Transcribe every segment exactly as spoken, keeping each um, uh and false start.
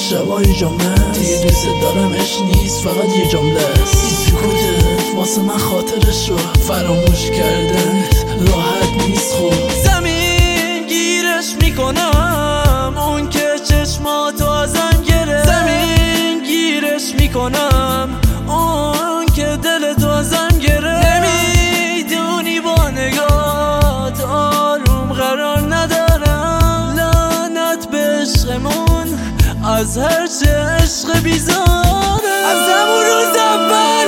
شبای جمعه دیگه دوست دارم عشق نیست فقط یه جمله است. این سکوتت واسه من خاطرش رو فراموش کردن راحت نیست. خوب زمین گیرش میکنم اون که چشماتو ازم گرفت، زمین گیرش میکنم اون که دلتو ازم گرفت. نمیدونی با نگات آروم قرار ندارم، لعنت به عشقمون از هر چه عشق بیزاره. از همون روز اول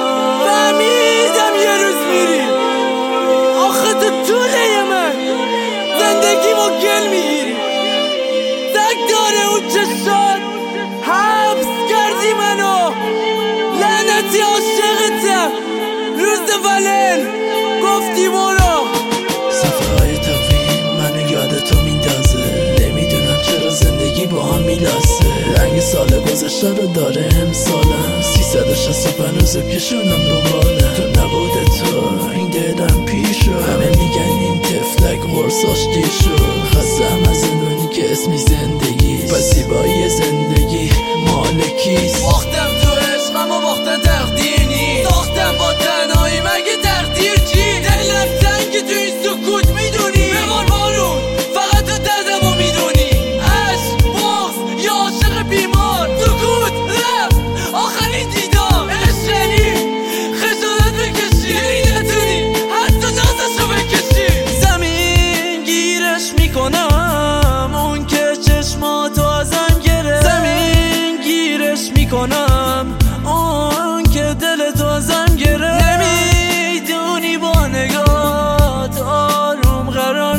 فهمیدم یه روز میری، آخه تو طوله من زندگی با گل میگیری. تک داره اون چشات حبس کردی منو، لعنتی عاشقتم. روز ولن گفتی برو. صفحه های تقویم منو یاد تو میندازه، نمیدونم چرا زندگی با هم میلاسه. رنگ سال گذشته رو داره امسالم، سیصد و شصت و پنج روزو کشونم دوباره. تو نبود تو این دلم پیشو، همه میگن این تفلک قرصاش دیر شد. خستم از زندونی که اسمی زندگی، پس زیبایی زندگی مالکیست. باختم تو عشقم و باختن تقدیر نیست، ساختم با تنهایی مگه تقدیر چی؟ دلم تنگی تو این سکوت میدونی، ببار بارون فقط تو دردم و میدونی. عشق بغض یا عاشق بیمار، سکوت رفت آخرین دیدار. عشقی خجالت بکشی نتونی حتی نازشو بکشی. زمین گیرش میکنم اون که چشماتو ازم گرفت، زمین گیرش میکنم اون که دلتو ازم گرفت. نمیدونی با نگات آروم قرار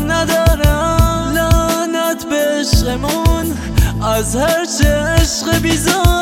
ندارم، لعنت به عشقمون از هر چه عشق بیزار.